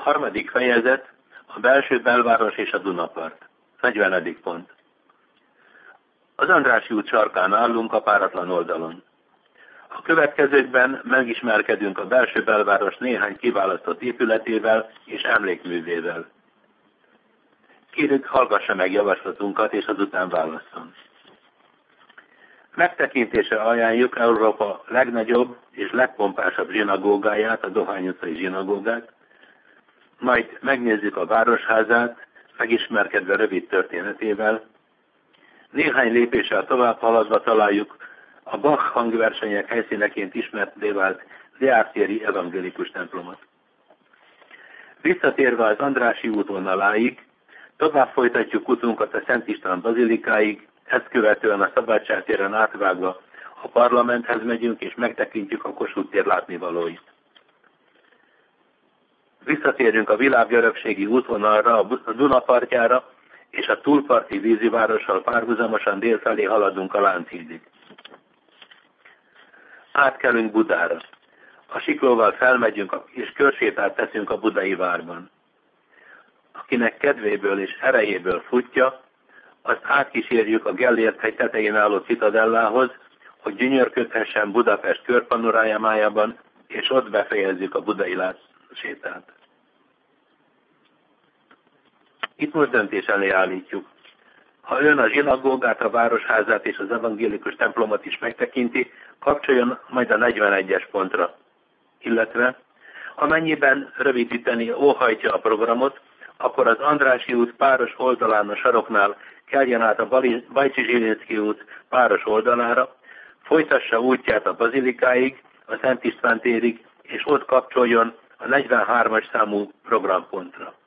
Harmadik fejezet, a belső belváros és a Dunapart. 40. pont. Az Andrássy út sarkán állunk a páratlan oldalon. A következőkben megismerkedünk a belső belváros néhány kiválasztott épületével és emlékművével. Kérjük, hallgassa meg javaslatunkat, és azután válasszon. Megtekintésre ajánljuk Európa legnagyobb és legpompásabb zsinagógáját, a Dohány utcai zsinagógát, majd megnézzük a városházát, megismerkedve rövid történetével. Néhány lépéssel tovább haladva találjuk a Bach hangversenyek helyszíneként ismertté vált Deártéri evangélikus templomot. Visszatérve az Andrássy útvonaláig, tovább folytatjuk utunkat a Szent István bazilikáig, ezt követően a Szabadság téren átvágva a parlamenthez megyünk, és megtekintjük a Kossuth tér látnivalóit. Visszatérünk a világörökségi útvonalra, a Duna partjára, és a túlparti vízivárossal párhuzamosan délfelé haladunk a Lánchídig. Átkelünk Budára. A siklóval felmegyünk, és körsétát teszünk a budai várban. Akinek kedvéből és erejéből futja, azt átkísérjük a Gellért-hegy tetején álló citadellához, hogy gyönyörködhessen Budapest körpanorájájában, és ott befejezzük a budai sétát. Itt most döntés elé állítjuk. Ha ön a zsinagógát, a városházát és az evangélikus templomot is megtekinti, kapcsoljon majd a 41-es pontra. Illetve, amennyiben rövidíteni óhajtja a programot, akkor az Andrássy út páros oldalán a saroknál keljen át a Bajcsy Zsilinszky út páros oldalára, folytassa útját a bazilikáig, a Szent István térig, és ott kapcsoljon a 43-as számú programpontra.